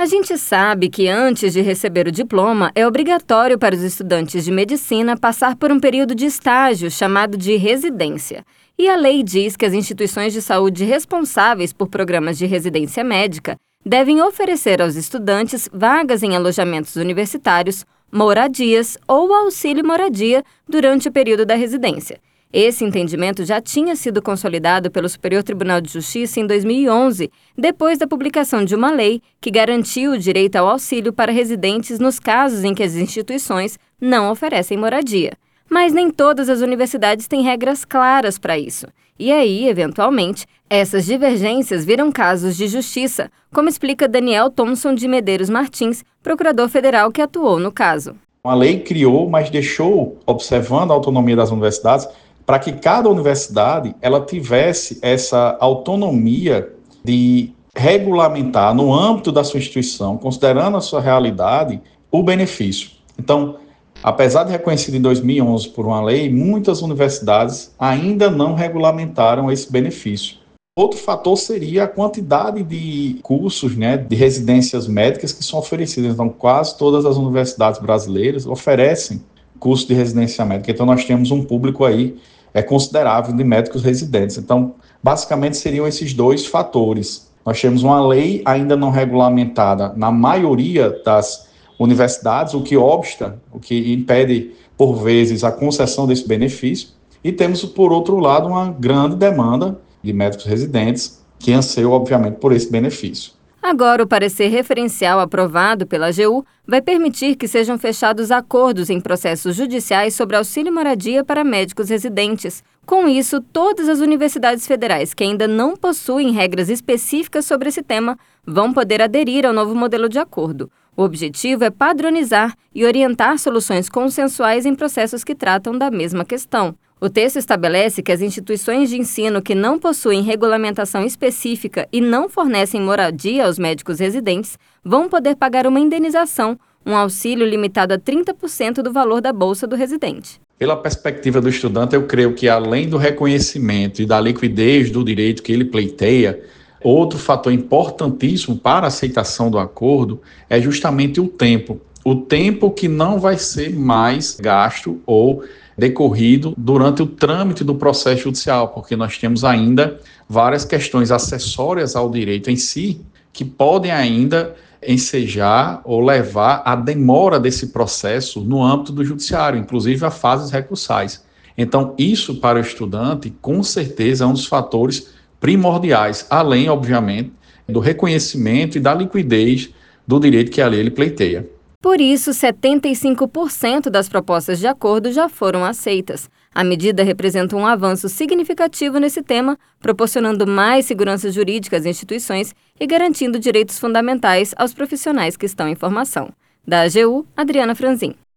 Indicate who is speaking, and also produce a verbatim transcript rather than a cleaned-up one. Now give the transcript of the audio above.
Speaker 1: A gente sabe que antes de receber o diploma, é obrigatório para os estudantes de medicina passar por um período de estágio chamado de residência. E a lei diz que as instituições de saúde responsáveis por programas de residência médica devem oferecer aos estudantes vagas em alojamentos universitários, moradias ou auxílio moradia durante o período da residência. Esse entendimento já tinha sido consolidado pelo Superior Tribunal de Justiça em dois mil e onze, depois da publicação de uma lei que garantiu o direito ao auxílio para residentes nos casos em que as instituições não oferecem moradia. Mas nem todas as universidades têm regras claras para isso. E aí, eventualmente, essas divergências viram casos de justiça, como explica Daniel Thomson de Medeiros Martins, procurador federal que atuou no caso.
Speaker 2: A lei criou, mas deixou, observando a autonomia das universidades, para que cada universidade ela tivesse essa autonomia de regulamentar no âmbito da sua instituição, considerando a sua realidade, o benefício. Então, apesar de reconhecido em dois mil e onze por uma lei, muitas universidades ainda não regulamentaram esse benefício. Outro fator seria a quantidade de cursos, né, de residências médicas que são oferecidas. Então, quase todas as universidades brasileiras oferecem curso de residência médica. Então, nós temos um público aí é considerável de médicos residentes. Então, basicamente, seriam esses dois fatores. Nós temos uma lei ainda não regulamentada na maioria das universidades, o que obsta, o que impede, por vezes, a concessão desse benefício. E temos, por outro lado, uma grande demanda de médicos residentes que anseiam, obviamente, por esse benefício.
Speaker 1: Agora, o parecer referencial aprovado pela A G U vai permitir que sejam fechados acordos em processos judiciais sobre auxílio moradia para médicos residentes. Com isso, todas as universidades federais que ainda não possuem regras específicas sobre esse tema vão poder aderir ao novo modelo de acordo. O objetivo é padronizar e orientar soluções consensuais em processos que tratam da mesma questão. O texto estabelece que as instituições de ensino que não possuem regulamentação específica e não fornecem moradia aos médicos residentes vão poder pagar uma indenização, um auxílio limitado a trinta por cento do valor da bolsa do residente.
Speaker 2: Pela perspectiva do estudante, eu creio que além do reconhecimento e da liquidez do direito que ele pleiteia, outro fator importantíssimo para a aceitação do acordo é justamente o tempo. O tempo que não vai ser mais gasto ou decorrido durante o trâmite do processo judicial, porque nós temos ainda várias questões acessórias ao direito em si que podem ainda ensejar ou levar à demora desse processo no âmbito do judiciário, inclusive a fases recursais. Então, isso para o estudante, com certeza, é um dos fatores primordiais, além, obviamente, do reconhecimento e da liquidez do direito que a lei ele pleiteia.
Speaker 1: Por isso, setenta e cinco por cento das propostas de acordo já foram aceitas. A medida representa um avanço significativo nesse tema, proporcionando mais segurança jurídica às instituições e garantindo direitos fundamentais aos profissionais que estão em formação. Da A G U, Adriana Franzin.